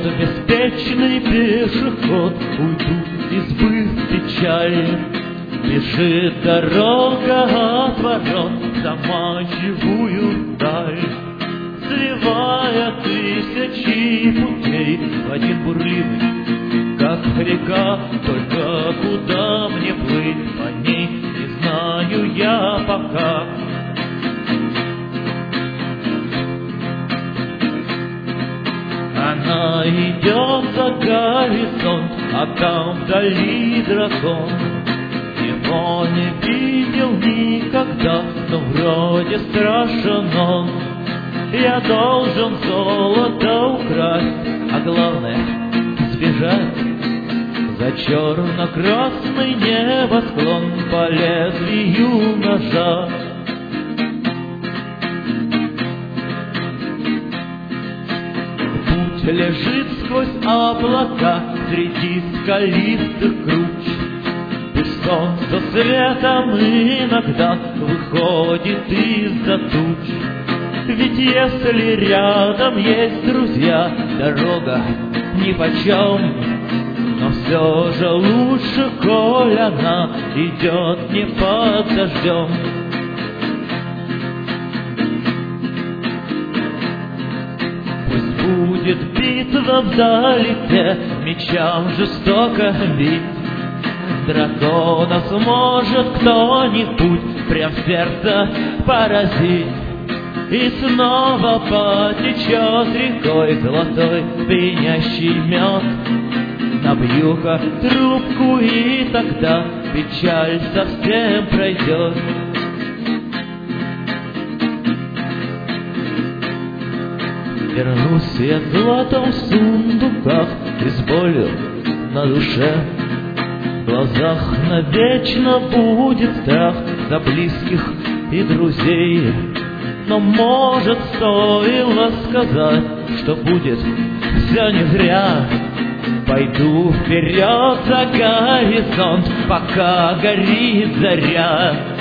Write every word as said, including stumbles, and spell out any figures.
беспечный пешеход, уйду из избы печаль. Бежит дорога от ворот в заманчивую даль, сливая тысячи путей в один бурливый, как река. Только куда мне плыть по ней, не знаю я пока. Она идет за горизонт, а там вдали дракон. Его не видел никогда, но вроде страшен он. Я должен золото украсть, а главное сбежать за черно-красный небосклон по лезвию ножа. Путь лежит сквозь облака среди скалистых круч. Пусть солнце светом иногда выходит из-за туч. Ведь если рядом есть друзья, дорога нипочем. Но все же лучше, коль она идет не под дождем. Пусть будет битва вдалеке, мечам жестоко бить. Дракона сможет кто-нибудь прям в сердце поразить. И снова потечет рекой золотой пьянящий мед на брюхо трубку, и тогда печаль совсем пройдет. Вернусь я златом в сундуках и с болью на душе. В глазах навечно будет страх за близких и друзей. Но, может, стоило сказать, что будет все не зря. Пойду вперед за горизонт, пока горит заря.